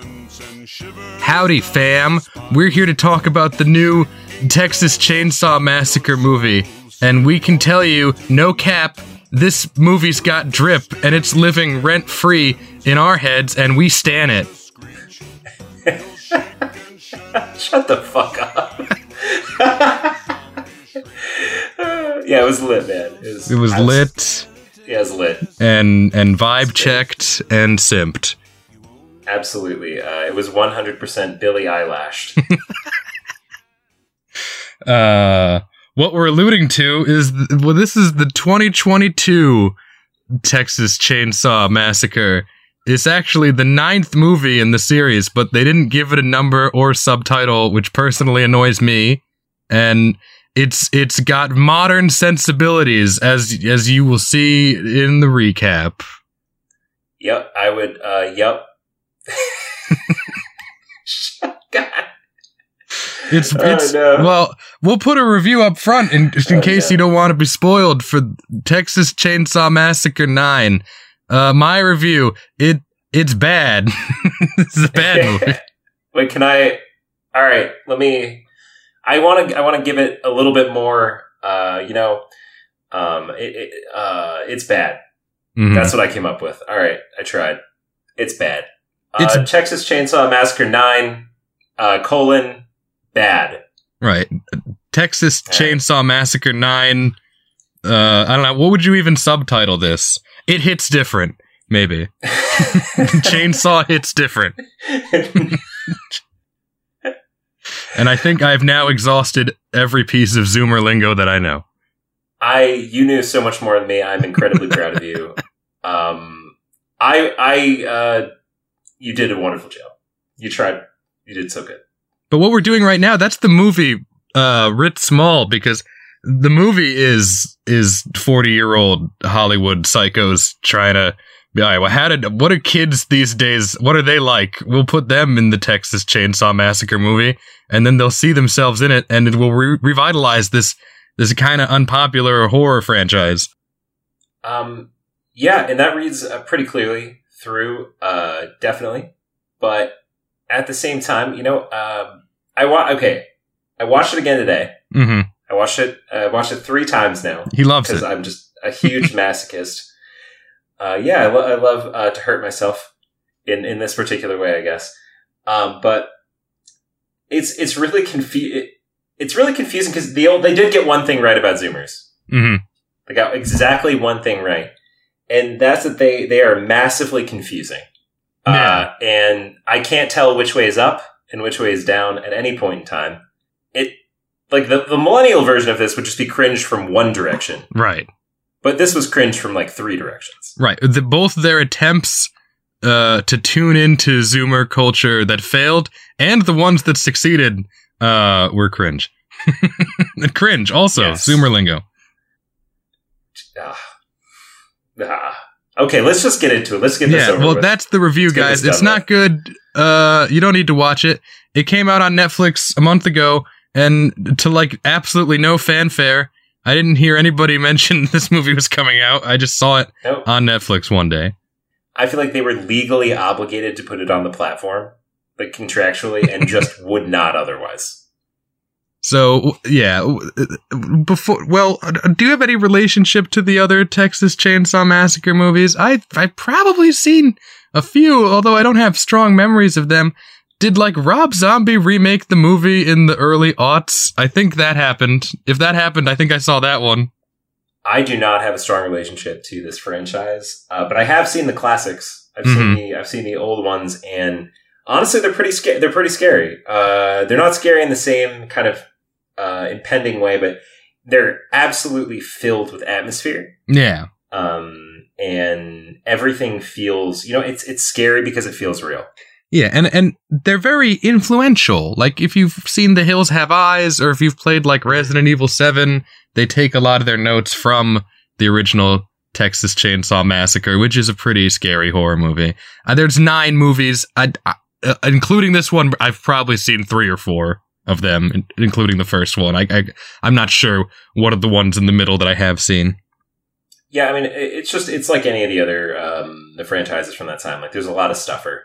Howdy, fam. We're here to talk about the new Texas Chainsaw Massacre movie, and we can tell you, no cap, this movie's got drip, and it's living rent-free in our heads, and we stan it. Shut the fuck up. Yeah, it was lit, man. It was lit. Yeah, it was lit. And vibe checked and simped. Absolutely. It was 100% Billie Eyelashed. What we're alluding to is, this is the 2022 Texas Chainsaw Massacre. It's actually the 9th movie in the series, but they didn't give it a number or subtitle, which personally annoys me. And it's got modern sensibilities, as you will see in the recap. Yep, I would, yep. God. No. Well, we'll put a review up front in case you don't want to be spoiled for Texas Chainsaw Massacre 9. My review, it's bad. It's a bad movie. Wait, can I? All right, let me. I want to give it a little bit more. It's bad. Mm-hmm. That's what I came up with. All right, I tried. It's bad. Texas Chainsaw Massacre 9, bad. Right. Texas Chainsaw Massacre 9, I don't know, what would you even subtitle this? It hits different, maybe. Chainsaw hits different. And I think I've now exhausted every piece of Zoomer lingo that I know. You knew so much more than me. I'm incredibly proud of you. You did a wonderful job. You tried. You did so good. But what we're doing right now, that's the movie writ small, because the movie is 40-year-old Hollywood psychos trying to be, all right, well, what are kids these days, what are they like? We'll put them in the Texas Chainsaw Massacre movie, and then they'll see themselves in it, and it will revitalize this kind of unpopular horror franchise. Yeah, and that reads pretty clearly through, definitely. But at the same time, I watched it again today. Mm-hmm. I watched it 3 times now. He loves it. Because I'm just a huge masochist. I love to hurt myself in this particular way, I guess. But it's really it's really confusing because they did get one thing right about Zoomers. Mm-hmm. They got exactly one thing right. And that's that they are massively confusing. Yeah. And I can't tell which way is up and which way is down at any point in time. The millennial version of this would just be cringe from one direction. Right. But this was cringe from 3 directions. Right. Both their attempts to tune into Zoomer culture that failed and the ones that succeeded were cringe. And cringe also, yes. Zoomer lingo. Okay, let's just get into it. Let's get this over with. That's the review, guys. It's not good. You don't need to watch it. It came out on Netflix a month ago, and to absolutely no fanfare. I didn't hear anybody mention this movie was coming out. I just saw it on Netflix one day. I feel like they were legally obligated to put it on the platform, contractually, and just would not otherwise. So, yeah, do you have any relationship to the other Texas Chainsaw Massacre movies? I've probably seen a few, although I don't have strong memories of them. Did, Rob Zombie remake the movie in the early aughts? I think that happened. If that happened, I think I saw that one. I do not have a strong relationship to this franchise, but I have seen the classics. I've seen the old ones, and honestly, they're pretty scary. They're not scary in the same kind of impending way, but they're absolutely filled with atmosphere. Yeah. And everything feels, it's scary because it feels real. Yeah, and they're very influential. If you've seen The Hills Have Eyes, or if you've played Resident Evil 7, they take a lot of their notes from the original Texas Chainsaw Massacre, which is a pretty scary horror movie. There's 9 movies, including this one. I've probably seen 3 or 4 of them, including the first one. I'm not sure what are the ones in the middle that I have seen. Yeah, I mean, it's like any of the other the franchises from that time. There's a lot of stuffer.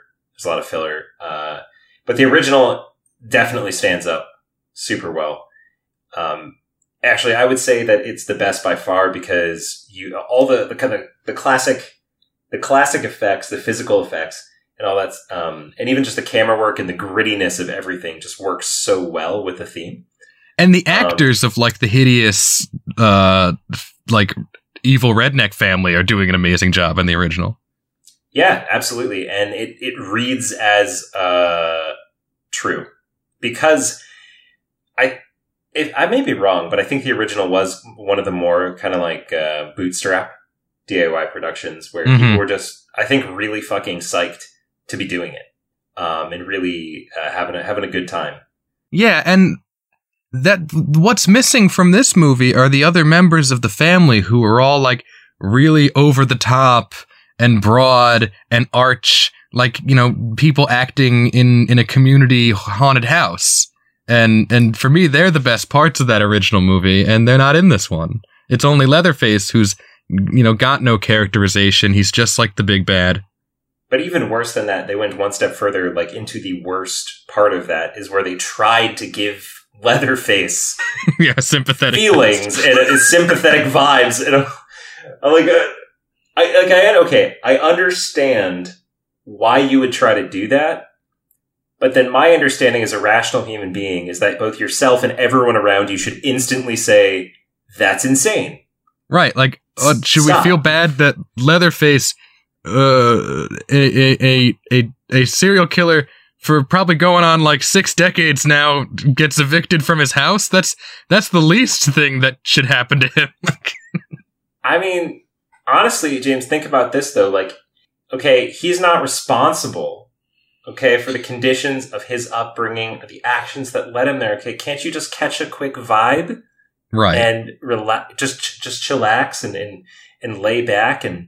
There's a lot of filler. But the original definitely stands up super well. Actually, I would say that it's the best by far because all the kind of the classic effects, the physical effects, and all that, and even just the camera work and the grittiness of everything just works so well with the theme. And the actors of like the hideous, like evil redneck family are doing an amazing job in the original. Yeah, absolutely, and it reads as true because I may be wrong, but I think the original was one of the more kind of like bootstrap DIY productions where people were just, I think, really fucking psyched to be doing it, and really having a good time. Yeah, and what's missing from this movie are the other members of the family who are all like really over the top and broad and arch, like, you know, people acting in a community haunted house. And for me, they're the best parts of that original movie, and they're not in this one. It's only Leatherface who's, you know, got no characterization. He's just like the big bad. But even worse than that, they went one step further, like into the worst part of that is where they tried to give Leatherface sympathetic feelings and sympathetic vibes. And I understand why you would try to do that. But then my understanding as a rational human being is that both yourself and everyone around you should instantly say, that's insane. Right. Like, should we feel bad that Leatherface, a serial killer for probably going on like 6 decades now, gets evicted from his house? That's the least thing that should happen to him. I mean, honestly, James, think about this though. Like, okay, he's not responsible. Okay, for the conditions of his upbringing, the actions that led him there. Okay, can't you just catch a quick vibe, right? And relax, just chillax and lay back. And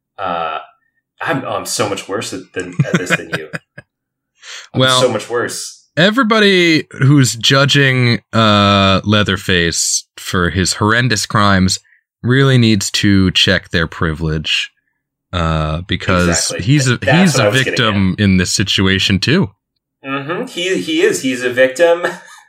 I'm so much worse at this than you. Well, so much worse. Everybody who's judging Leatherface for his horrendous crimes really needs to check their privilege. Because exactly. he's a victim in this situation too. Mm-hmm. He is. He's a victim,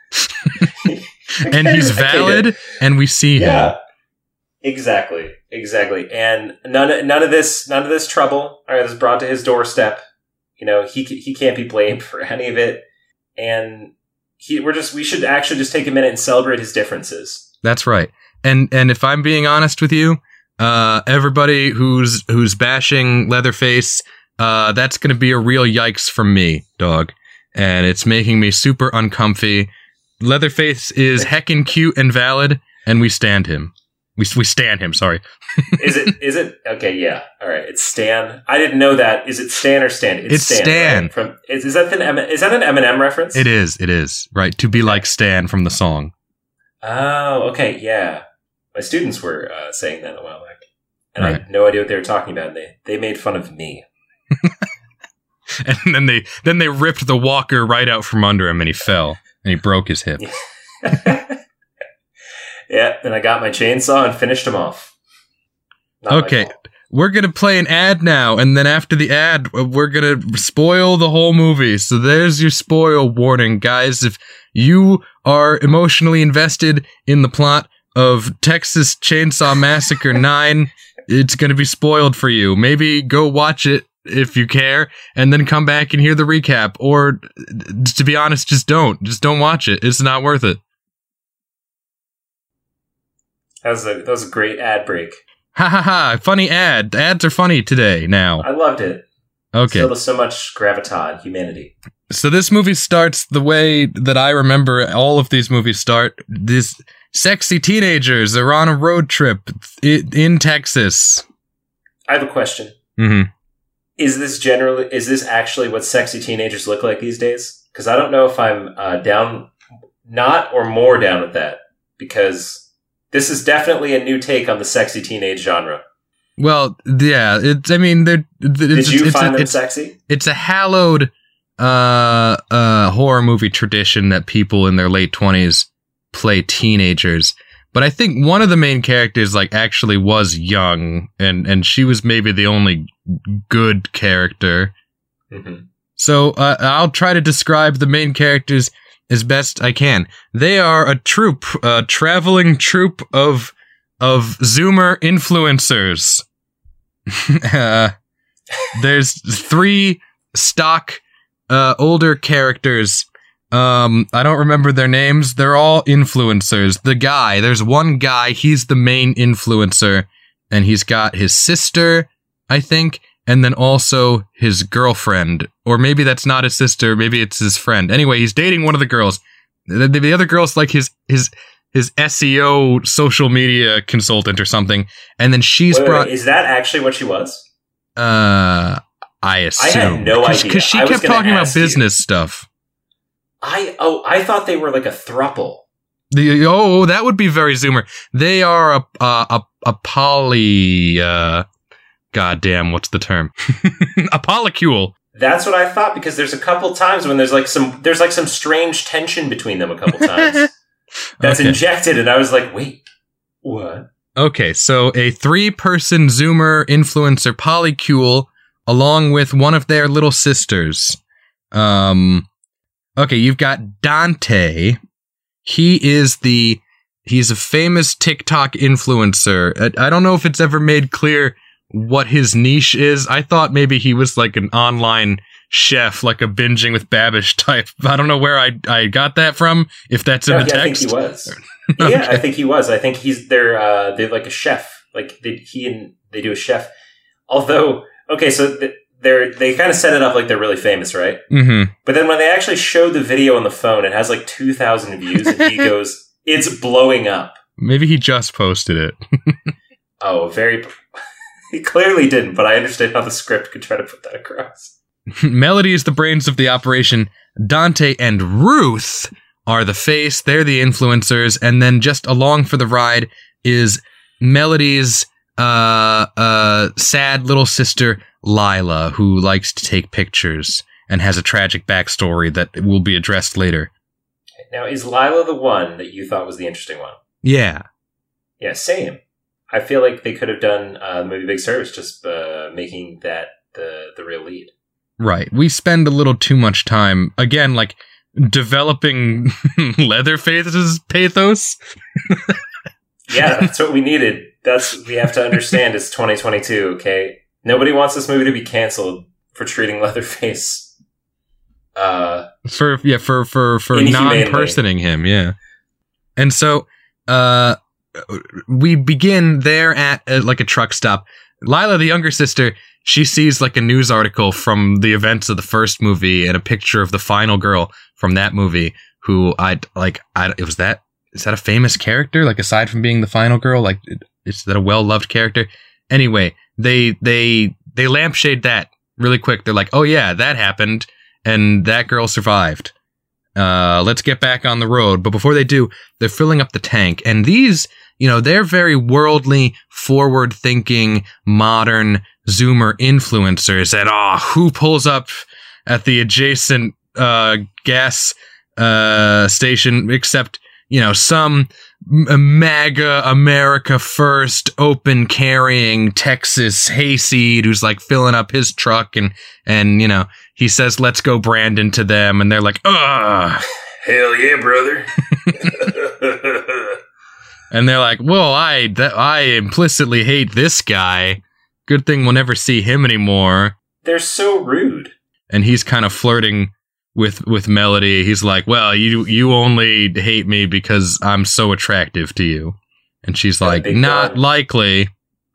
and he's valid, and we see him. Yeah, exactly. And none of this trouble is brought to his doorstep. You know, he can't be blamed for any of it, and we should actually just take a minute and celebrate his differences. That's right. And if I'm being honest with you. Everybody who's bashing Leatherface, that's going to be a real yikes from me, dog. And it's making me super uncomfy. Leatherface is heckin' cute and valid, and we stand him. We stand him, sorry. Is it? Okay, yeah. All right, it's Stan. I didn't know that. Is it Stan or Stan? It's Stan. Right? Is that an Eminem reference? It is. Right, to be like Stan from the song. Oh, okay, yeah. My students were saying that a while back. And right. I had no idea what they were talking about. They made fun of me. And then they ripped the walker right out from under him, and he fell, and he broke his hip. Yeah, then I got my chainsaw and finished him off. Okay, we're going to play an ad now, and then after the ad, we're going to spoil the whole movie. So there's your spoil warning, guys. If you are emotionally invested in the plot of Texas Chainsaw Massacre 9, it's going to be spoiled for you. Maybe go watch it if you care, and then come back and hear the recap. Or, to be honest, just don't watch it. It's not worth it. That was a great ad break. Ha ha ha! Funny ad. Ads are funny today. Now I loved it. Okay, still so much gravitas, humanity. So this movie starts the way that I remember all of these movies start. These sexy teenagers are on a road trip in Texas. I have a question. Mm-hmm. Is this actually what sexy teenagers look like these days? Because I don't know if I'm not or more down with that. Because this is definitely a new take on the sexy teenage genre. Well, yeah. Did you find them sexy? It's a hallowed horror movie tradition that people in their late 20s play teenagers. But I think one of the main characters actually was young, and she was maybe the only good character. Mm-hmm. So I'll try to describe the main characters as best I can. They are a traveling troupe of Zoomer influencers. There's 3 stock older characters. I don't remember their names. They're all influencers. There's one guy, he's the main influencer, and he's got his sister, I think, and then also his girlfriend. Or maybe that's not his sister, maybe it's his friend. Anyway, he's dating one of the girls. The other girl's like his SEO social media consultant or something, and then she's wait, is that actually what she was? I assume. I had no idea. Because she kept talking about business stuff. I thought they were like a throuple. That would be very Zoomer. They are a poly. Goddamn, what's the term? A polycule. That's what I thought, because there's a couple times when there's some strange tension between them a couple times. That's injected, and I was like, wait, what? Okay, so a 3-person Zoomer influencer polycule along with one of their little sisters. Okay, you've got Dante. He's a famous TikTok influencer. I don't know if it's ever made clear what his niche is. I thought maybe he was like an online chef, like a Binging with Babish type. I don't know where I got that from, if that's in the text. I think he was. Yeah, I think he was. I think they're like a chef. Like they do a chef. Although, okay, so they kind of set it up like they're really famous, right? Mm-hmm. But then when they actually show the video on the phone, it has like 2,000 views, and he goes, "It's blowing up." Maybe he just posted it. He clearly didn't, but I understand how the script could try to put that across. Melody is the brains of the operation. Dante and Ruth are the face. They're the influencers. And then just along for the ride is Melody's sad little sister, Lila, who likes to take pictures and has a tragic backstory that will be addressed later. Now, is Lila the one that you thought was the interesting one? Yeah. Yeah, same. I feel like they could have done the movie big service just making that the real lead. Right. We spend a little too much time, again, like, developing Leatherface's pathos. Yeah, that's what we needed. We have to understand it's 2022, okay? Nobody wants this movie to be canceled for treating Leatherface for non-personing him, yeah. And so we begin there at like a truck stop. Lila, the younger sister, she sees like a news article from the events of the first movie and a picture of the final girl from that movie, who is that a famous character? Like, aside from being the final girl, like, is that a well-loved character? Anyway, they lampshade that really quick. They're like, oh yeah, that happened, and that girl survived. Let's get back on the road. But before they do, they're filling up the tank. And these, they're very worldly, forward-thinking, modern Zoomer influencers. And who pulls up at the adjacent gas station except, some MAGA America First open carrying Texas hayseed who's like filling up his truck, and he says, "Let's go, Brandon," to them, and they're like, "Ugh, hell yeah, brother." And they're like, "Well, I implicitly hate this guy. Good thing we'll never see him anymore." They're so rude. And he's kind of flirting with Melody. He's like, "Well, you only hate me because I'm so attractive to you." And she's like, "Not likely."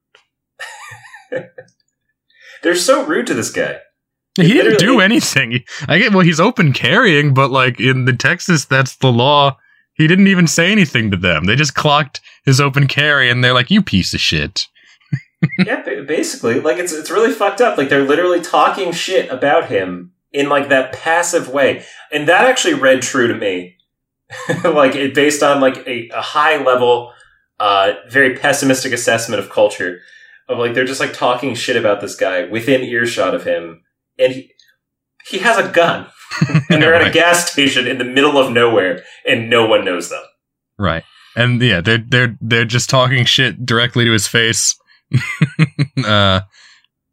They're so rude to this guy. He didn't do anything. He's open carrying, but like in the Texas, that's the law. He didn't even say anything to them. They just clocked his open carry, and they're like, "You piece of shit." Yeah, basically, like it's really fucked up. Like, they're literally talking shit about him in like that passive way, and that actually read true to me. Like, it based on like a high level, very pessimistic assessment of culture. Of like, they're just like talking shit about this guy within earshot of him, and he has a gun, and they're at a gas station in the middle of nowhere, and no one knows them. Right, and yeah, they're just talking shit directly to his face.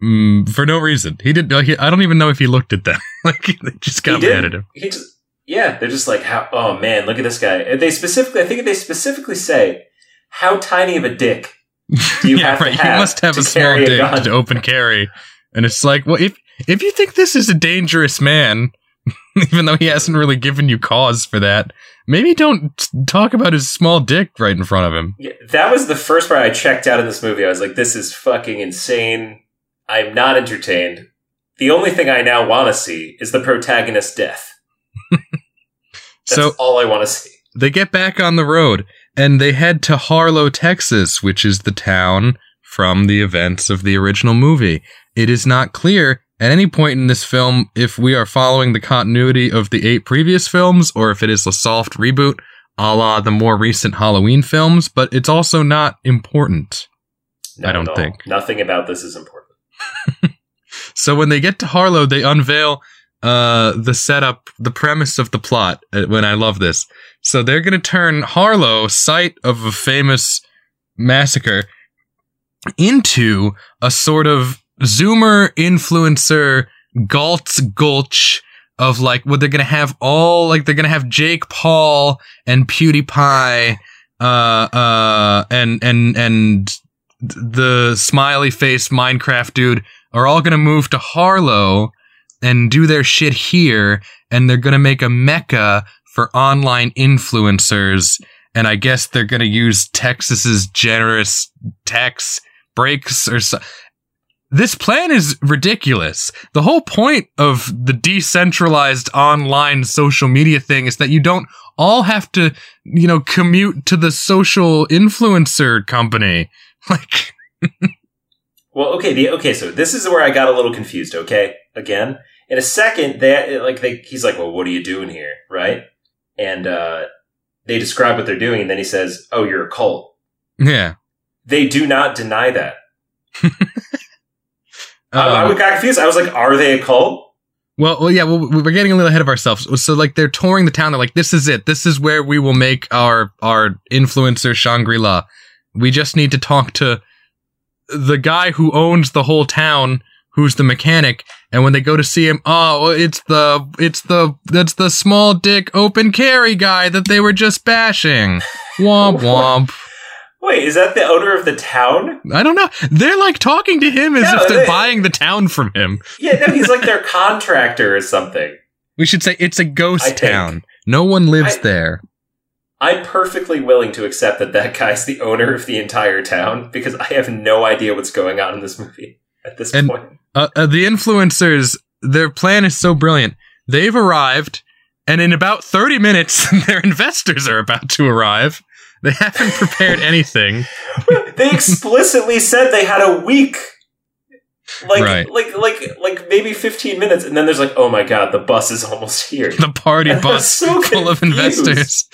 for no reason. He didn't. I don't even know if he looked at them. Like they just got mad at him. They're just like, how? Oh man, look at this guy. I think they specifically say, how tiny of a dick do you have to have? You must have a small dick to open carry. And it's like, well, if you think this is a dangerous man, even though he hasn't really given you cause for that, maybe don't talk about his small dick right in front of him. Yeah, that was the first part I checked out in this movie. I was like, this is fucking insane. I'm not entertained. The only thing I now want to see is the protagonist's death. That's all I want to see. They get back on the road, and they head to Harlow, Texas, which is the town from the events of the original movie. It is not clear at any point in this film if we are following the continuity of the 8 previous films, or if it is a soft reboot, a la the more recent Halloween films, but it's also not important. I don't think. Nothing about this is important. So when they get to Harlow, they unveil the setup, the premise of the plot, when I love this. So they're going to turn Harlow, site of a famous massacre, into a sort of Zoomer influencer Galt's Gulch of like, what they're going to have they're going to have Jake Paul and PewDiePie, and the smiley face Minecraft dude are all going to move to Harlow and do their shit here, and they're going to make a mecca for online influencers, and I guess they're going to use Texas's generous tax breaks or so. This plan is ridiculous. The whole point of the decentralized online social media thing is that you don't all have to, commute to the social influencer company. Like... Well, okay, so this is where I got a little confused, okay? Again, in a second, he's like, well, what are you doing here, right? And they describe what they're doing, and then he says, oh, you're a cult. Yeah. They do not deny that. I got confused. I was like, are they a cult? Well, we're getting a little ahead of ourselves. So, like, they're touring the town. They're like, this is it. This is where we will make our influencer Shangri-La. We just need to talk to the guy who owns the whole town, who's the mechanic, and when they go to see him, that's the small dick open carry guy that they were just bashing. Womp womp. Wait, is that the owner of the town? I don't know. They're like talking to him as if they're buying the town from him. Yeah, no, he's like their contractor or something. We should say it's a ghost town. No one lives there. I'm perfectly willing to accept that guy's the owner of the entire town, because I have no idea what's going on in this movie at this point. The influencers, their plan is so brilliant. They've arrived, and in about 30 minutes, their investors are about to arrive. They haven't prepared anything. They explicitly said they had a week. Like maybe 15 minutes, and then there's like, oh my god, the bus is almost here. The party bus so full of investors.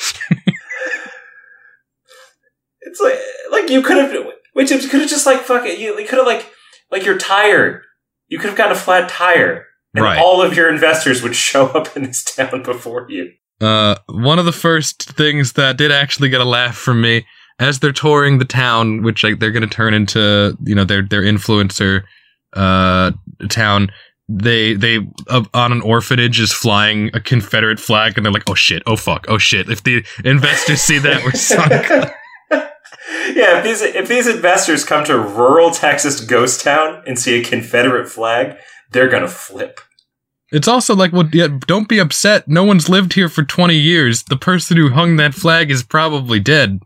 It's like you could have just like fucking you could have like your tire. You could have gotten a flat tire, and all of your investors would show up in this town before you. One of the first things that did actually get a laugh from me as they're touring the town, which they're going to turn into their influencer town. They on an orphanage is flying a Confederate flag, and they're like, oh shit, oh fuck, oh shit. If the investors see that, we're sunk. Yeah, if these investors come to rural Texas ghost town and see a Confederate flag, they're gonna flip. It's also like, well, yeah, don't be upset. No one's lived here for 20 years. The person who hung that flag is probably dead.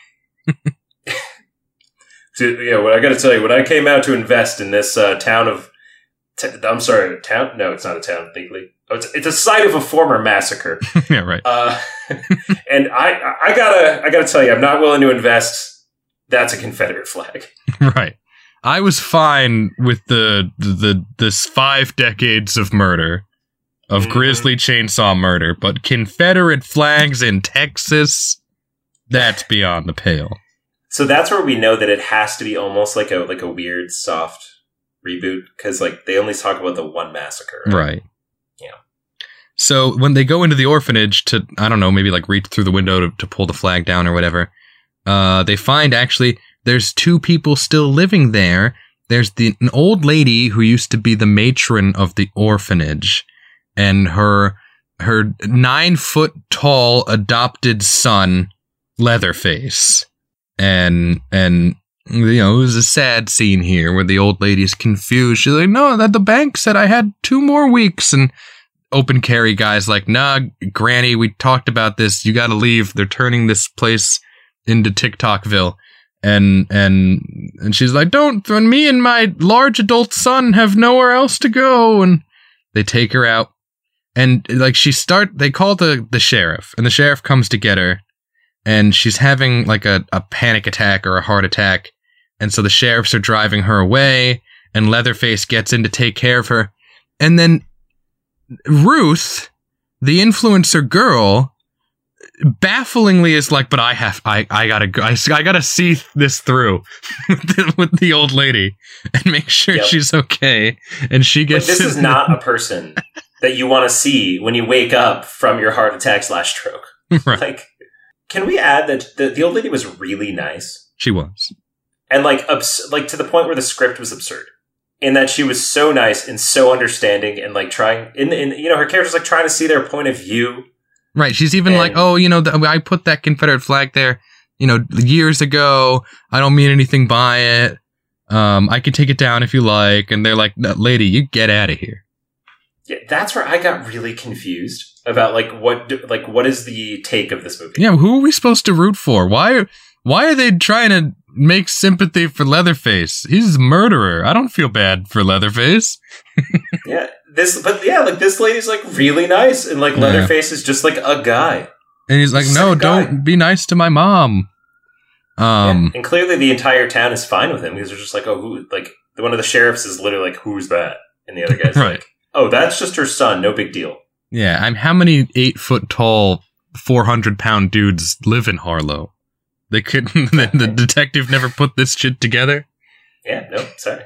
Yeah, what I gotta tell you, when I came out to invest in this town of... I'm sorry, town? No, it's not a town, legally. Oh, it's a site of a former massacre. Yeah, right. And I gotta tell you, I'm not willing to invest. That's a Confederate flag. Right. I was fine with this 5 decades of murder, of grisly chainsaw murder, but Confederate flags in Texas, that's beyond the pale. So that's where we know that it has to be almost like a weird soft reboot, because they only talk about the one massacre. Right. Yeah. So when they go into the orphanage to, I don't know, maybe reach through the window to pull the flag down or whatever, they find actually there's 2 people still living there, there's an old lady who used to be the matron of the orphanage, and her 9-foot tall adopted son, Leatherface. And you know, it was a sad scene here where the old lady's confused. She's like, no, that the bank said I had 2 more weeks. And open carry guy's like, nah, Granny, we talked about this. You got to leave. They're turning this place into TikTokville. And she's like, don't, when me and my large adult son have nowhere else to go. And they take her out. And like they call the sheriff, and the sheriff comes to get her. And she's having like a panic attack or a heart attack. And so the sheriffs are driving her away, and Leatherface gets in to take care of her. And then Ruth, the influencer girl, bafflingly is like, but I gotta see this through with the old lady and make sure she's okay. And she gets... But this is not a person that you want to see when you wake up from your heart attack / stroke. Right. Like, can we add that the old lady was really nice? She was. And like to the point where the script was absurd. In that she was so nice and so understanding and like trying, you know, her character's like trying to see their point of view. Right. She's even like, oh, you know, I put that Confederate flag there, you know, years ago. I don't mean anything by it. I can take it down if you like. And they're like, lady, you get out of here. Yeah, that's where I got really confused about what is the take of this movie? Yeah, who are we supposed to root for? Why are they trying to make sympathy for Leatherface? He's a murderer. I don't feel bad for Leatherface. This lady's like really nice, and like Leatherface is just like a guy. And he's like, no, don't be nice to my mom. And clearly the entire town is fine with him because they're just like, oh, who? Like one of the sheriffs is literally like, who's that? And the other guy's right. like, oh, that's just her son. No big deal. Yeah, how many 8-foot tall, 400-pound dudes live in Harlow? They couldn't. The detective never put this shit together. Yeah, no, sorry.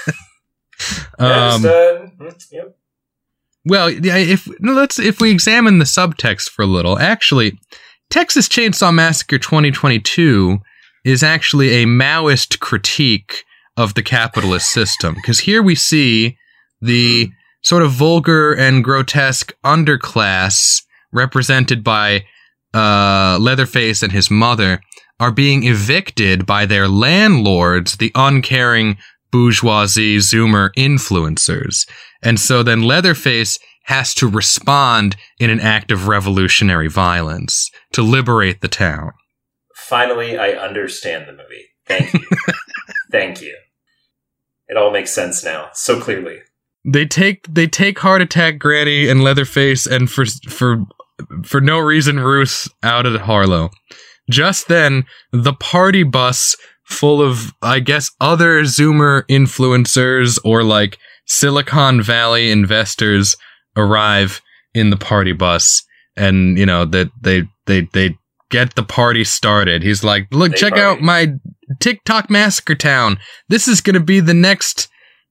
Yep. Well, yeah, if we examine the subtext for a little, actually, Texas Chainsaw Massacre 2022 is actually a Maoist critique of the capitalist system, because here we see the sort of vulgar and grotesque underclass represented by Leatherface and his mother are being evicted by their landlords, the uncaring bourgeoisie Zoomer influencers. And so then Leatherface has to respond in an act of revolutionary violence to liberate the town. Finally, I understand the movie. Thank you. Thank you. It all makes sense now, so clearly. They take Heart Attack Granny and Leatherface, and for no reason Ruth out of Harlow. Just then, the party bus full of, I guess, other Zoomer influencers or like Silicon Valley investors arrive in the party bus, and you know that they get the party started. He's like, "Look, check out my TikTok massacre town. This is gonna be the next."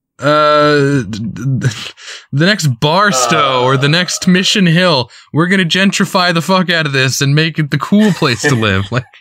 The next Barstow or the next Mission Hill. We're gonna gentrify the fuck out of this and make it the cool place to live. Like,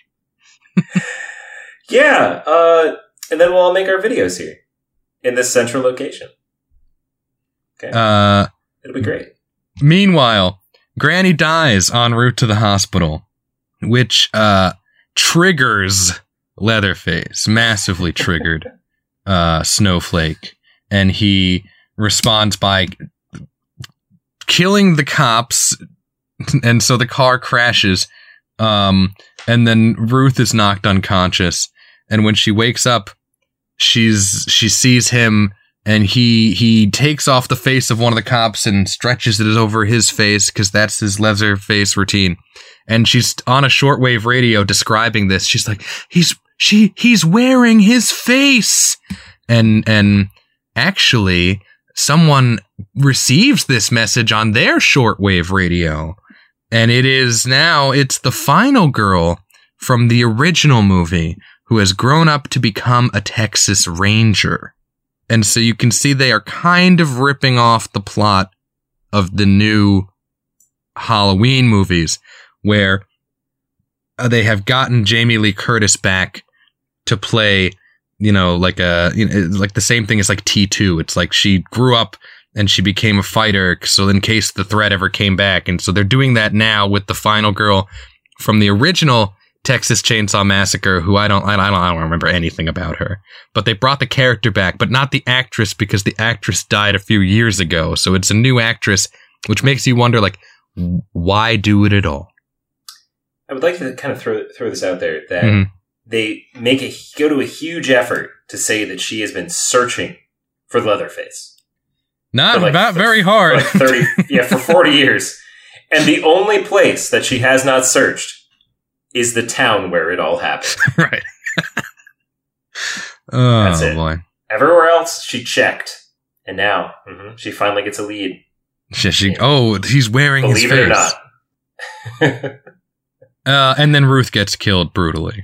yeah. And then we'll all make our videos here in this central location. Okay. It'll be great. Meanwhile, Granny dies en route to the hospital, which triggers Leatherface, massively triggered Snowflake. And he responds by killing the cops, and so the car crashes, and then Ruth is knocked unconscious, and when she wakes up, she sees him, and he takes off the face of one of the cops and stretches it over his face, because that's his Leatherface routine, and she's on a shortwave radio describing this. She's like, he's wearing his face, and actually, someone receives this message on their shortwave radio, and it's the final girl from the original movie who has grown up to become a Texas Ranger. And so you can see they are kind of ripping off the plot of the new Halloween movies, where they have gotten Jamie Lee Curtis back to play like like the same thing as like T2. It's like she grew up and she became a fighter, so in case the threat ever came back. And so they're doing that now with the final girl from the original Texas Chainsaw Massacre, who I don't remember anything about her. But they brought the character back, but not the actress, because the actress died a few years ago. So it's a new actress, which makes you wonder, like, why do it at all? I would like to kind of throw this out there that they go to a huge effort to say that she has been searching for Leatherface. Not very hard. For 40 years. And the only place that she has not searched is the town where it all happened. Right. Oh, that's it. Boy. Everywhere else, she checked. And now, she finally gets a lead. He's wearing his face. Believe it or not. And then Ruth gets killed brutally.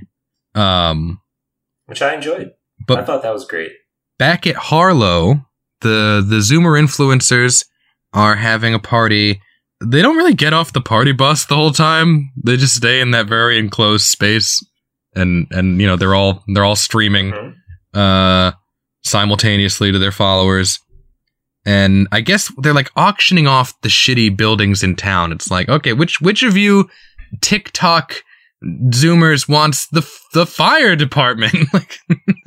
Which I enjoyed. But I thought that was great. Back at Harlow, the Zoomer influencers are having a party. They don't really get off the party bus the whole time. They just stay in that very enclosed space, and they're all streaming simultaneously to their followers. And I guess they're like auctioning off the shitty buildings in town. It's like, okay, which of you TikTok Zoomers wants the fire department? Like,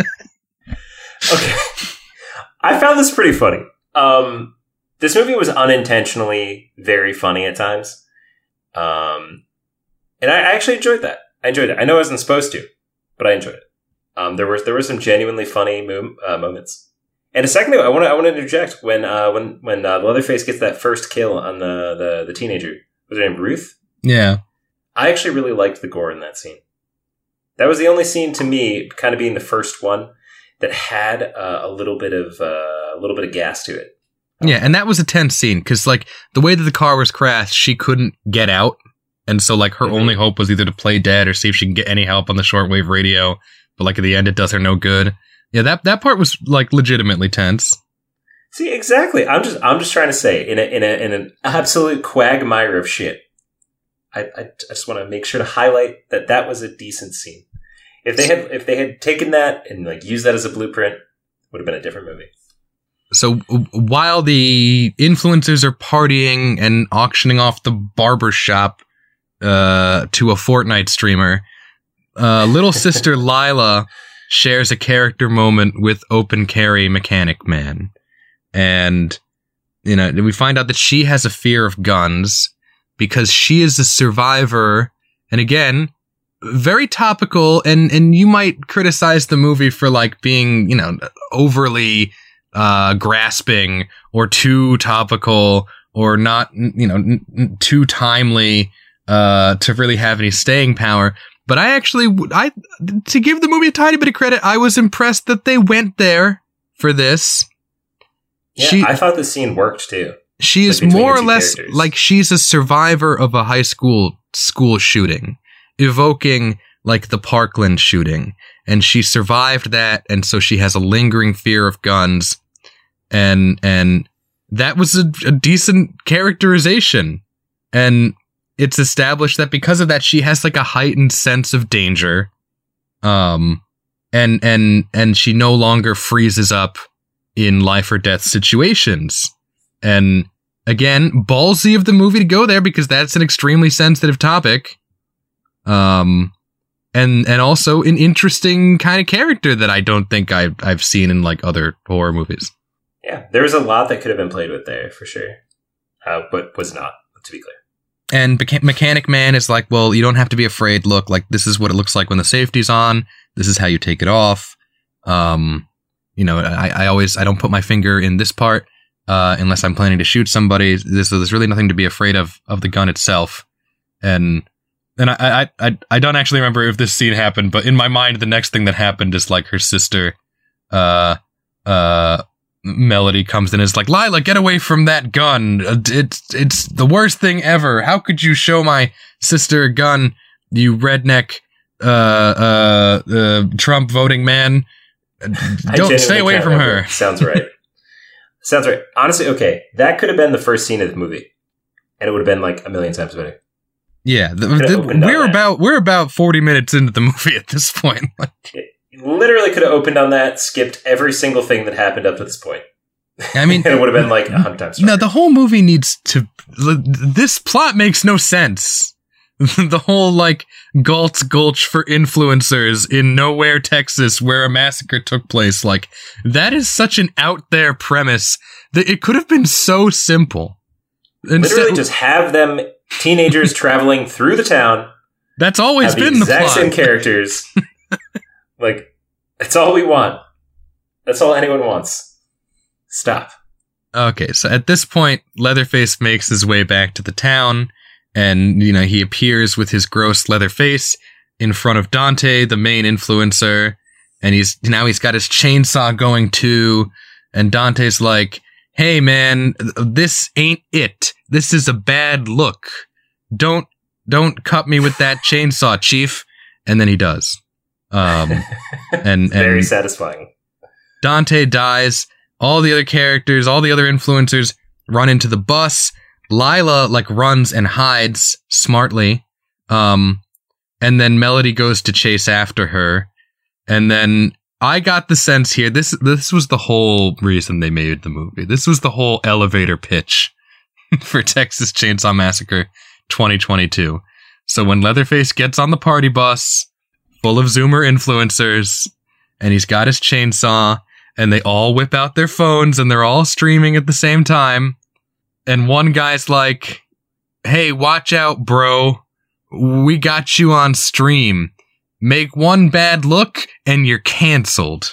okay, I found this pretty funny. This movie was unintentionally very funny at times. And I actually enjoyed that. I know I wasn't supposed to, but I enjoyed it. There were some genuinely funny moments. And a second ago, I want to interject when Leatherface gets that first kill on the teenager. Was her name Ruth? Yeah. I actually really liked the gore in that scene. That was the only scene to me, kind of being the first one, that had a little bit of gas to it. Yeah, and that was a tense scene, because, like, the way that the car was crashed, she couldn't get out, and so, like, her only hope was either to play dead or see if she can get any help on the shortwave radio, but, like, at the end, it does her no good. Yeah, that part was, like, legitimately tense. See, exactly. I'm just trying to say, in an absolute quagmire of shit, I just want to make sure to highlight that was a decent scene. If they had taken that and, like, used that as a blueprint, it would have been a different movie. So while the influencers are partying and auctioning off the barber shop to a Fortnite streamer, little sister Lila shares a character moment with Open Carry Mechanic Man. And, we find out that she has a fear of guns because she is a survivor. And again, very topical, and you might criticize the movie for, like, being, overly grasping or too topical or not, too timely to really have any staying power. But to give the movie a tiny bit of credit, I was impressed that they went there for this. Yeah, I thought the scene worked too. She is more or less like she's a survivor of a high school shooting, evoking like the Parkland shooting. And she survived that, and so she has a lingering fear of guns. And that was a decent characterization. And it's established that because of that, she has like a heightened sense of danger. And she no longer freezes up in life or death situations. And again, ballsy of the movie to go there because that's an extremely sensitive topic. And also an interesting kind of character that I don't think I've seen in like other horror movies. Yeah, there was a lot that could have been played with there for sure, but was not, to be clear. And Mechanic Man is like, well, you don't have to be afraid. Look, like this is what it looks like when the safety's on. This is how you take it off. I don't put my finger in this part unless I'm planning to shoot somebody. There's really nothing to be afraid of the gun itself. And I don't actually remember if this scene happened, but in my mind, the next thing that happened is like her sister, Melody comes in and is like, Lila, get away from that gun. It's the worst thing ever. How could you show my sister a gun, you redneck, Trump voting man? Don't stay away from her. Sounds right. Sounds right. Honestly, okay. That could have been the first scene of the movie, and it would have been like a million times better. Yeah, we're about 40 minutes into the movie at this point. literally could have opened on that, skipped every single thing that happened up to this point. I mean, and it would have been like 100 times stronger. No, the whole movie needs to. This plot makes no sense. The whole, like, Galt's Gulch for influencers in nowhere, Texas, where a massacre took place. Like, that is such an out there premise that it could have been so simple. Literally just have them, teenagers traveling through the town. That's always been the plot. Exact same characters. Like, that's all we want. That's all anyone wants. Stop. Okay, so at this point, Leatherface makes his way back to the town, and, you know, he appears with his gross leather face in front of Dante, the main influencer, and he's got his chainsaw going too, and Dante's like, hey man, this ain't it. This is a bad look. Don't cut me with that chainsaw, chief. And then he does. And very satisfying. Dante dies. All the other characters, all the other influencers run into the bus. Lila, like, runs and hides smartly. And then Melody goes to chase after her. And then I got the sense here, this was the whole reason they made the movie. This was the whole elevator pitch for Texas Chainsaw Massacre 2022. So when Leatherface gets on the party bus, full of Zoomer influencers, and he's got his chainsaw, and they all whip out their phones, and they're all streaming at the same time, and one guy's like, hey, watch out, bro. We got you on stream. Make one bad look, and you're canceled.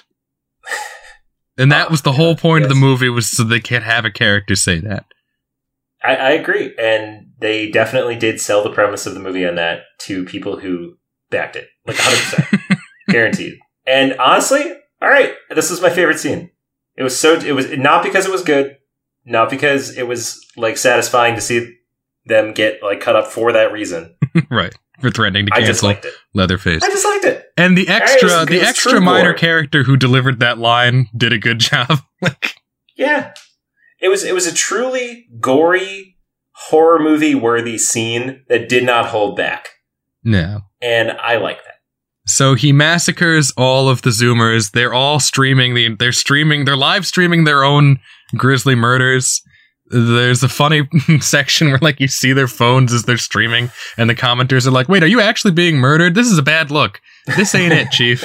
And that was the whole point of the movie, was so they can't have a character say that. I agree. And they definitely did sell the premise of the movie on that to people who backed it. Like 100%. Guaranteed. And honestly, all right, this was my favorite scene. It was not because it was good, not because it was, like, satisfying to see them get, like, cut up for that reason. Right. For threatening to cancel I just liked it. Leatherface. I just liked it. And the extra minor character who delivered that line did a good job. Yeah. It was a truly gory, horror movie worthy scene that did not hold back. No. And I like that. So he massacres all of the Zoomers. They're all streaming. They're live streaming their own grisly murders. There's a funny section where, like, you see their phones as they're streaming, and the commenters are like, wait, are you actually being murdered? This is a bad look. This ain't it, chief.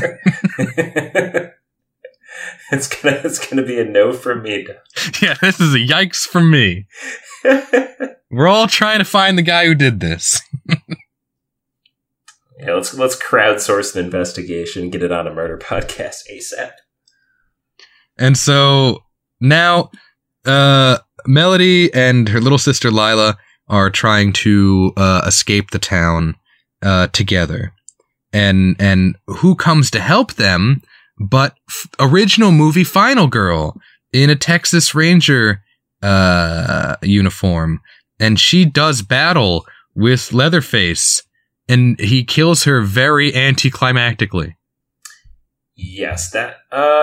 It's gonna be a no from me. Yeah, this is a yikes from me. We're all trying to find the guy who did this. Yeah, let's crowdsource an investigation, get it on a murder podcast ASAP. And so now, Melody and her little sister Lila are trying to escape the town together, and who comes to help them but original movie Final Girl in a Texas Ranger uniform, and she does battle with Leatherface, and he kills her very anticlimactically. Yes, that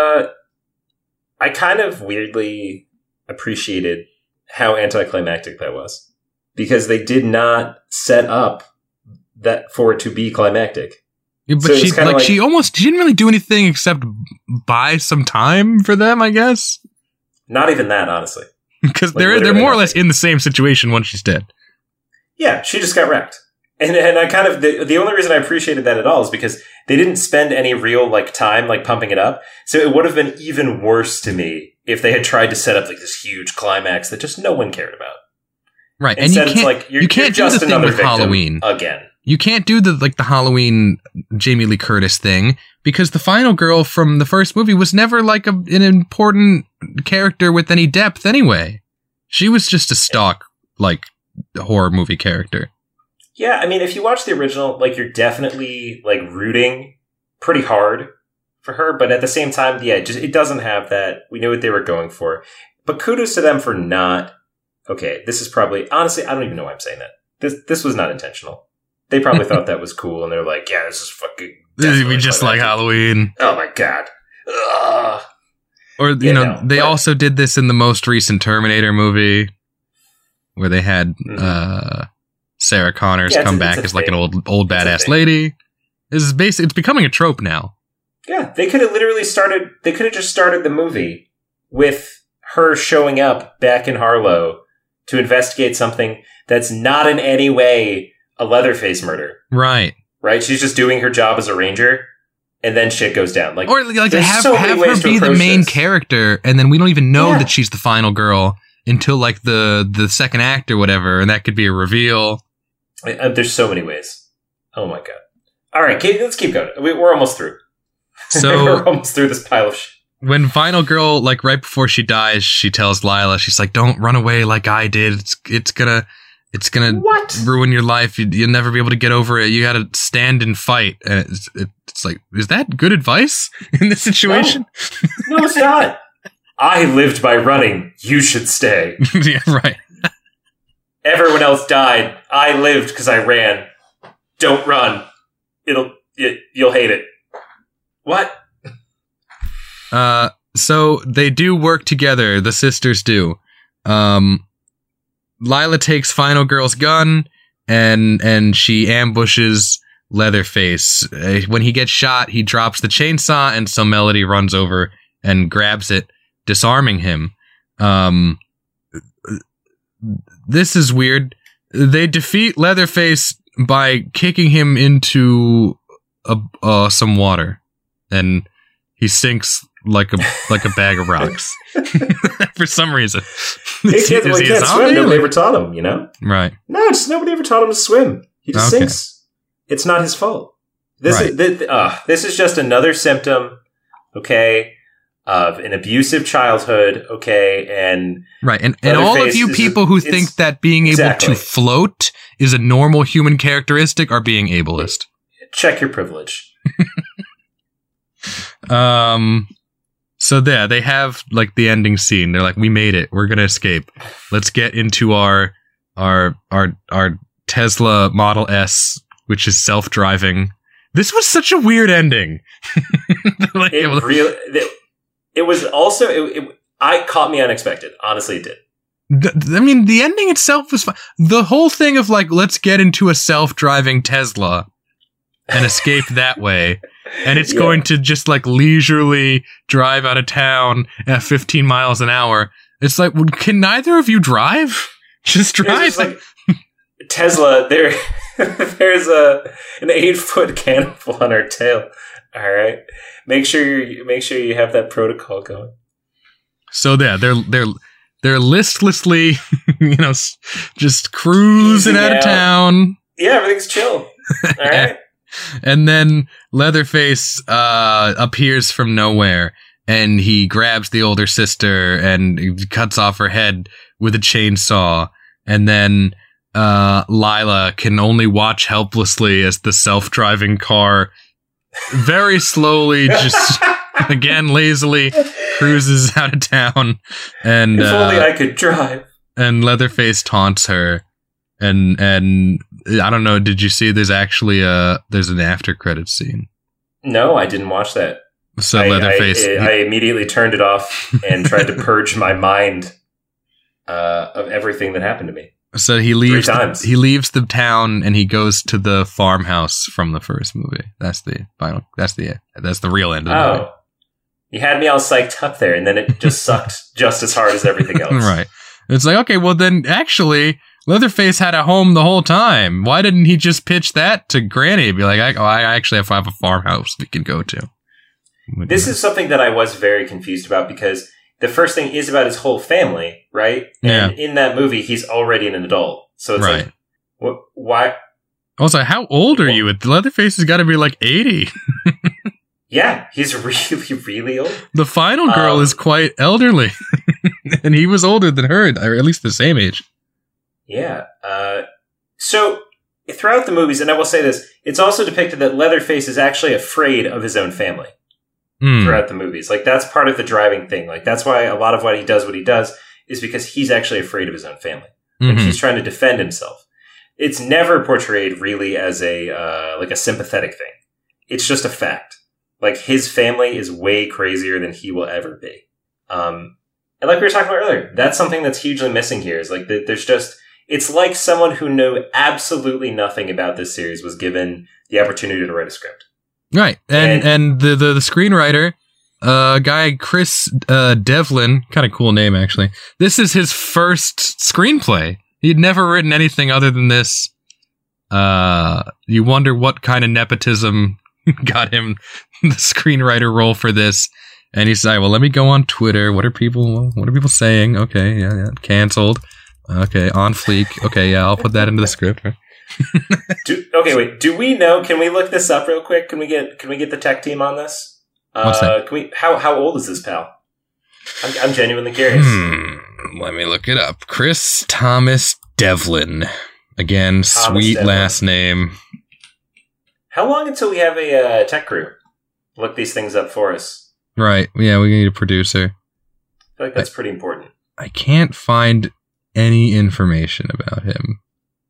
I kind of weirdly appreciated how anticlimactic that was, because they did not set up that for it to be climactic. Yeah, but so she didn't really do anything except buy some time for them, I guess. Not even that, honestly, because they're more or less in the same situation once she's dead. Yeah, she just got wrecked, and I kind of the only reason I appreciated that at all is because they didn't spend any real, like, time, like, pumping it up. So it would have been even worse to me if they had tried to set up, like, this huge climax that just no one cared about. Right, instead, and you can't do the thing with Halloween again. You can't do the Halloween Jamie Lee Curtis thing, because the final girl from the first movie was never, like, an important character with any depth anyway. She was just a stock, like, horror movie character. Yeah, I mean, if you watch the original, like, you're definitely, like, rooting pretty hard for her, but at the same time, yeah, it doesn't have that. We knew what they were going for. But kudos to them for not... Okay, this is probably... Honestly, I don't even know why I'm saying that. This was not intentional. They probably thought that was cool, and they're like, yeah, this is fucking... This is just like Halloween. Oh my god. Ugh. Or, they also did this in the most recent Terminator movie, where they had Sarah Connors come back as, like, an old badass lady. It's becoming a trope now. Yeah, they could have literally started. They could have just started the movie with her showing up back in Harlow to investigate something that's not in any way a Leatherface murder. Right. Right? She's just doing her job as a ranger, and then shit goes down. Like, or like have so her be the main character, and then we don't even know that she's the final girl until like the second act or whatever, and that could be a reveal. There's so many ways. Oh my god! All right, let's keep going. We're almost through. So we're almost through this pile of shit. When final girl, like right before she dies, she tells Lila, she's like, "Don't run away like I did. It's gonna ruin your life. You'll never be able to get over it. You got to stand and fight." And it's like, is that good advice in this situation? No, it's not. I lived by running. You should stay. Yeah, right. Everyone else died. I lived because I ran. Don't run. You'll hate it. What? So they do work together. The sisters do. Lila takes Final Girl's gun and she ambushes Leatherface. When he gets shot, he drops the chainsaw, and so Melody runs over and grabs it, disarming him. This is weird. They defeat Leatherface by kicking him into some water, and he sinks like a bag of rocks for some reason. He can't swim. Nobody ever taught him, you know? Right. No, just nobody ever taught him to swim. He just sinks. It's not his fault. This is just another symptom, okay, of an abusive childhood, okay, and right, and all of you people who think that being able to float is a normal human characteristic are being ableist. Check your privilege. So there, they have like the ending scene. They're like, "We made it. We're gonna escape. Let's get into our Tesla Model S, which is self-driving." This was such a weird ending. Like, it was also it caught me unexpected. Honestly, it did. I mean, the ending itself was fun. The whole thing of like, let's get into a self-driving Tesla and escape that way. And it's going to just like leisurely drive out of town at 15 miles an hour. It's like, well, can neither of you drive? Just drive. Like, Tesla, there's an 8-foot cannibal on our tail. All right, make sure you have that protocol going. So they're listlessly, just cruising out of town. Yeah, everything's chill. All right. And then Leatherface appears from nowhere, and he grabs the older sister and cuts off her head with a chainsaw. And then Lila can only watch helplessly as the self-driving car very slowly, just again lazily cruises out of town. And if only I could drive. And Leatherface taunts her. And I don't know, did you see there's actually there's an after credits scene? No, I didn't watch that. So Leatherface I immediately turned it off and tried to purge my mind of everything that happened to me. So he leaves the town and he goes to the farmhouse from the first movie. That's the real end of the movie. You had me all psyched up there, and then it just sucked just as hard as everything else. Right. It's like, okay, well then actually Leatherface had a home the whole time. Why didn't he just pitch that to Granny? Be like, I actually have a farmhouse we can go to. This is something that I was very confused about, because the first thing is about his whole family, right? Yeah. And in that movie, he's already an adult. So it's like, why? Also, how old are you? Leatherface has got to be like 80. Yeah, he's really, really old. The final girl is quite elderly. And he was older than her, or at least the same age. Yeah. So throughout the movies, and I will say this, it's also depicted that Leatherface is actually afraid of his own family throughout the movies. Like, that's part of the driving thing. Like, that's why a lot of what he does is because he's actually afraid of his own family. Like, he's trying to defend himself. It's never portrayed really as a sympathetic thing. It's just a fact. Like, his family is way crazier than he will ever be. And like we were talking about earlier, that's something that's hugely missing here. Is like, it's like someone who knew absolutely nothing about this series was given the opportunity to write a script. Right, and the screenwriter, guy Chris Devlin, kind of cool name actually. This is his first screenplay. He'd never written anything other than this. You wonder what kind of nepotism got him the screenwriter role for this. And he's like, well, let me go on Twitter. What are people saying? Okay, yeah, canceled. Okay, on fleek. Okay, yeah, I'll put that into the script. Wait. Do we know? Can we look this up real quick? Can we get the tech team on this? What's that? Can we? How old is this pal? I'm genuinely curious. Let me look it up. Chris Thomas Devlin. Again, sweet Devlin. last name. How long until we have a tech crew look these things up for us? Right. Yeah, we need a producer. I feel like that's pretty important. I can't find any information about him.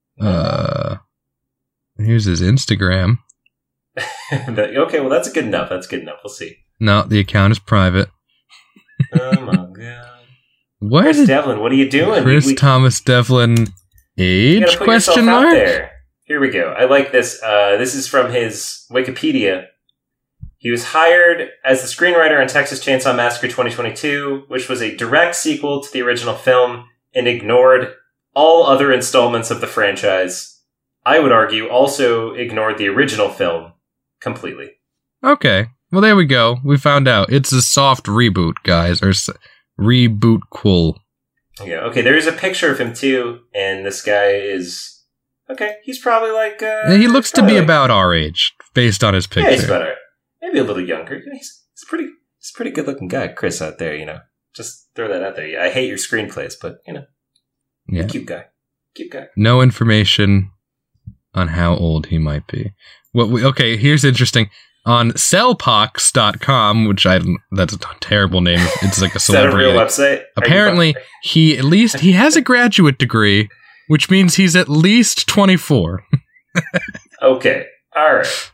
Here's his Instagram. Okay, well, that's good enough. We'll see. No, the account is private. Oh my god. Chris Devlin, what are you doing? Chris Thomas Devlin, age? Question mark? Out there. Here we go. I like this. This is from his Wikipedia. He was hired as the screenwriter on Texas Chainsaw Massacre 2022, which was a direct sequel to the original film and ignored all other installments of the franchise. I would argue also ignored the original film completely. Okay. Well, there we go. We found out. It's a soft reboot, guys. Or reboot-quel. Yeah, okay, there is a picture of him, too, and this guy is... Okay, he's probably like... he looks to be about our age, based on his picture. Yeah, he's about our... Maybe a little younger. He's a pretty good-looking guy, Chris, out there, Just throw that out there. I hate your screenplays, but, Yeah. Cute guy. No information on how old he might be. Okay, here's interesting. On Cellpox.com, which that's a terrible name. It's like a celebrity. Is that a real website? Apparently, he has a graduate degree, which means he's at least 24. Okay. All right.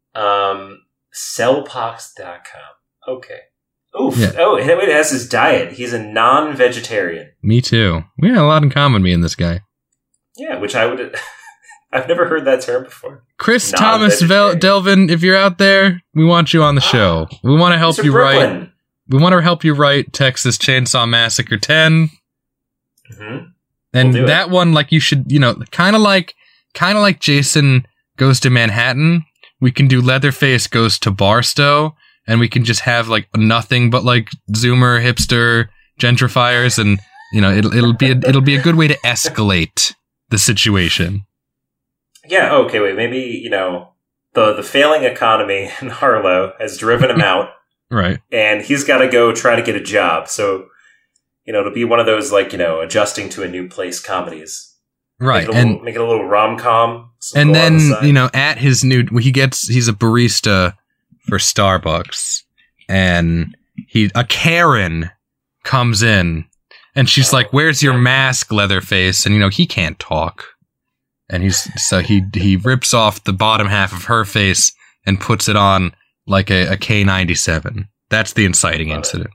Cellpox.com. Okay. Oof. Yeah. Oh, it has his diet. He's a non-vegetarian. Me too. We have a lot in common, me and this guy. Yeah, which I would... I've never heard that term before. Chris Thomas Delvin, if you're out there, we want you on the show. We want to help you write. We want to help you write Texas Chainsaw Massacre 10. Mm-hmm. And that one, like you should, kind of like Jason Goes to Manhattan. We can do Leatherface Goes to Barstow, and we can just have like nothing but like Zoomer hipster gentrifiers, and it'll be a good way to escalate the situation. Yeah, okay, wait, maybe, the failing economy in Harlow has driven him out. Right. And he's got to go try to get a job. So, it'll be one of those, adjusting to a new place comedies. Right. Make it a little rom-com. And then, at his he's a barista for Starbucks. And a Karen comes in. And she's like, where's your mask, Leatherface? And, he can't talk. And he rips off the bottom half of her face and puts it on like a K-97. That's the inciting incident.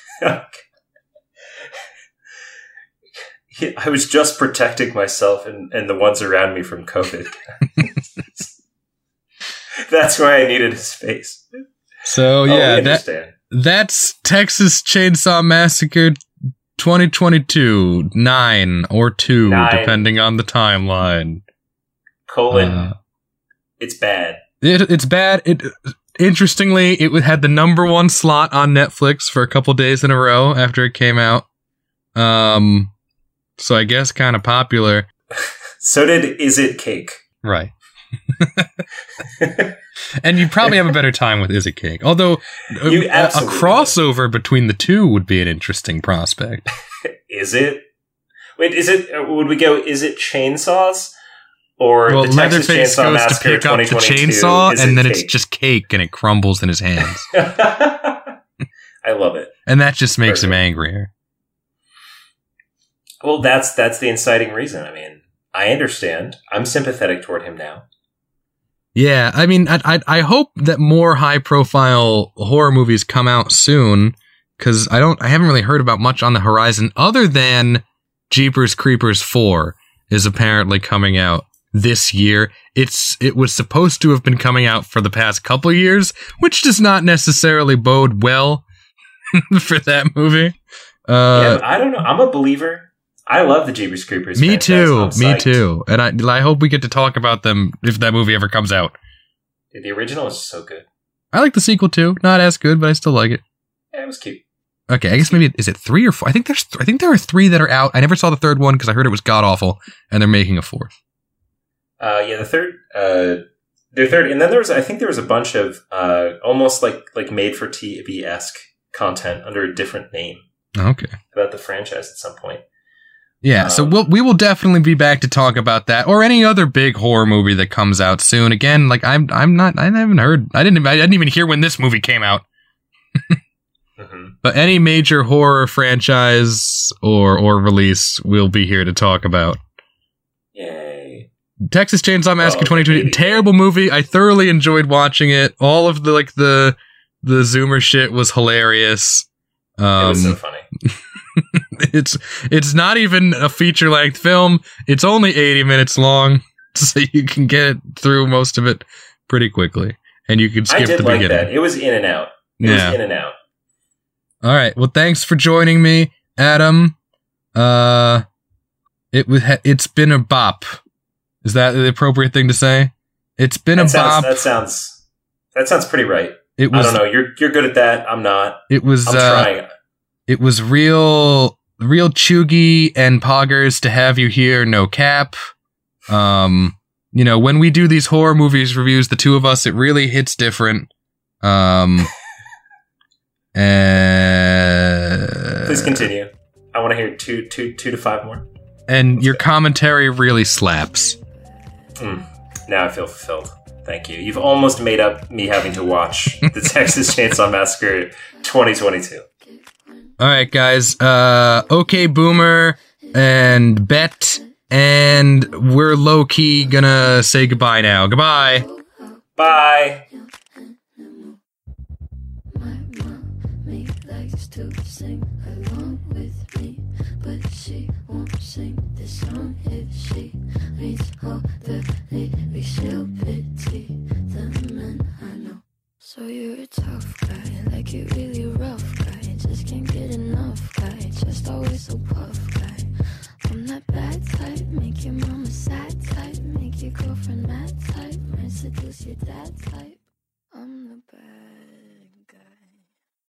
I was just protecting myself and the ones around me from COVID. That's why I needed his face. So, yeah, that's Texas Chainsaw Massacre 2022, 9 or 2, depending on the timeline. It's bad. It's bad. Interestingly, it had the number 1 slot on Netflix for a couple days in a row after it came out. So I guess kind of popular. So did Is It Cake. Right. And you probably have a better time with Is It Cake. Although a crossover between the two would be an interesting prospect. Is it? Wait, would we go, is it Chainsaws? Or the Texas Leatherface Chainsaw goes Massacre to pick up the chainsaw, and then it's just cake, and it crumbles in his hands. I love it. And that just makes him angrier. Well, that's the inciting reason. I mean, I understand. I'm sympathetic toward him now. Yeah, I mean, I hope that more high-profile horror movies come out soon, because I haven't really heard about much on the horizon, other than Jeepers Creepers 4 is apparently coming out this year. It was supposed to have been coming out for the past couple years, which does not necessarily bode well for that movie. Yeah, I don't know. I'm a believer. I love the Jeepers Creepers. Me too. Me psyched. too. And I hope we get to talk about them if that movie ever comes out. The original is so good. I like the sequel too. Not as good, but I still like it. Yeah, it was cute. Okay, I guess maybe is it 3 or 4? I think there are 3 that are out. I never saw the third one because I heard it was god awful, and they're making a 4th. Yeah, the third, and then I think there was a bunch of almost like made for TV-esque content under a different name. Okay. About the franchise at some point. Yeah, so we will definitely be back to talk about that or any other big horror movie that comes out soon. Again, like I didn't even hear when this movie came out. Mm-hmm. But any major horror franchise or release, we'll be here to talk about. Yay! Texas Chainsaw Massacre 2020, terrible movie. I thoroughly enjoyed watching it. All of the Zoomer shit was hilarious. It was so funny. It's not even a feature-length film. It's only 80 minutes long, so you can get through most of it pretty quickly, and you can skip the beginning. I did like that. It was in and out. It was in and out. All right. Well, thanks for joining me, Adam. It's been a bop. Is that the appropriate thing to say? It's been a bop. That sounds pretty right. I don't know. You're good at that. I'm not. I'm trying. It was real chuggy and poggers to have you here, no cap. When we do these horror movies reviews, the two of us, it really hits different. Please continue. I want to hear two to 5 more. And your commentary really slaps. Now I feel fulfilled. Thank you. You've almost made up me having to watch the Texas Chainsaw Massacre 2022. All right, guys. Okay, Boomer and Bet, and we're low-key gonna say goodbye now. Goodbye. Bye. My mommy likes to sing along with me, but she won't sing this song if she reads all the lyrics. She'll pity the men I know. So you're a tough guy, like you're really rough guy, just can't get enough.